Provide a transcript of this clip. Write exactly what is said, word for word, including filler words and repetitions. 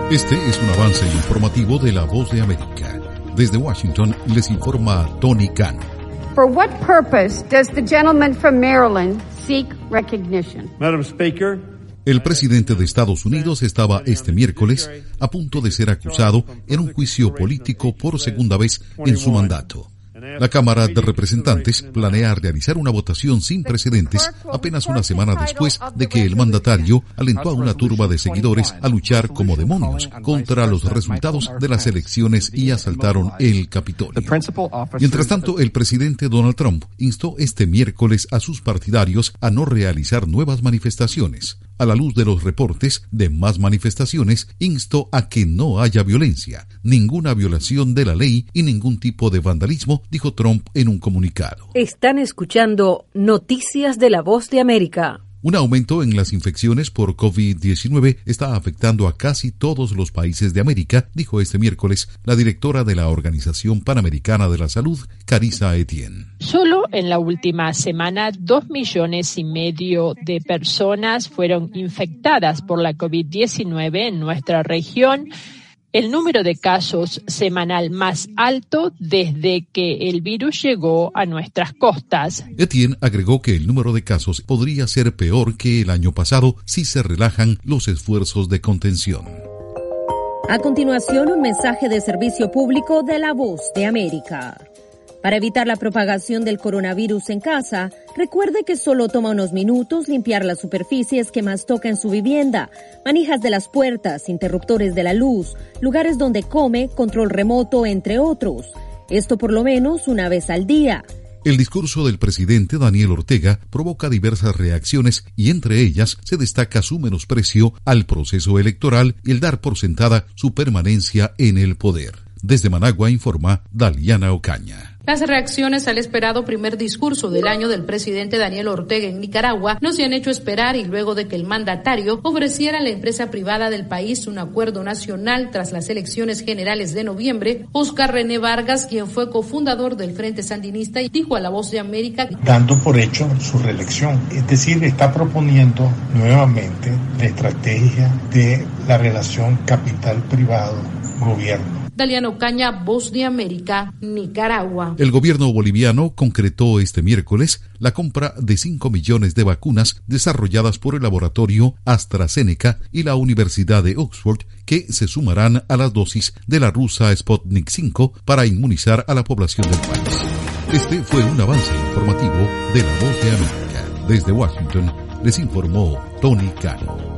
Este es un avance informativo de La Voz de América. Desde Washington les informa Tony Cano. For what purpose does the gentleman from Maryland seek recognition? Madam Speaker, el presidente de Estados Unidos estaba este miércoles a punto de ser acusado en un juicio político por segunda vez en su mandato. La Cámara de Representantes planea realizar una votación sin precedentes apenas una semana después de que el mandatario alentó a una turba de seguidores a luchar como demonios contra los resultados de las elecciones y asaltaron el Capitolio. Mientras tanto, el presidente Donald Trump instó este miércoles a sus partidarios a no realizar nuevas manifestaciones. A la luz de los reportes de más manifestaciones, instó a que no haya violencia, ninguna violación de la ley y ningún tipo de vandalismo, dijo Trump en un comunicado. Están escuchando Noticias de La Voz de América. Un aumento en las infecciones por COVID diecinueve está afectando a casi todos los países de América, dijo este miércoles la directora de la Organización Panamericana de la Salud, Carissa Etienne. Solo en la última semana, dos millones y medio de personas fueron infectadas por la COVID diecinueve en nuestra región. El número de casos semanal más alto desde que el virus llegó a nuestras costas. Etienne agregó que el número de casos podría ser peor que el año pasado si se relajan los esfuerzos de contención. A continuación, un mensaje de servicio público de La Voz de América. Para evitar la propagación del coronavirus en casa, recuerde que solo toma unos minutos limpiar las superficies que más toca en su vivienda, manijas de las puertas, interruptores de la luz, lugares donde come, control remoto, entre otros. Esto por lo menos una vez al día. El discurso del presidente Daniel Ortega provoca diversas reacciones y entre ellas se destaca su menosprecio al proceso electoral y el dar por sentada su permanencia en el poder. Desde Managua informa Daliana Ocaña. Las reacciones al esperado primer discurso del año del presidente Daniel Ortega en Nicaragua no se han hecho esperar y luego de que el mandatario ofreciera a la empresa privada del país un acuerdo nacional tras las elecciones generales de noviembre, Oscar René Vargas, quien fue cofundador del Frente Sandinista, dijo a La Voz de América, dando por hecho su reelección, es decir, está proponiendo nuevamente la estrategia de la relación capital-privado-gobierno. Daliana Ocaña, Voz de América, Nicaragua. El gobierno boliviano concretó este miércoles la compra de cinco millones de vacunas desarrolladas por el laboratorio AstraZeneca y la Universidad de Oxford, que se sumarán a las dosis de la rusa Sputnik cinco para inmunizar a la población del país. Este fue un avance informativo de La Voz de América. Desde Washington les informó Tony Cano.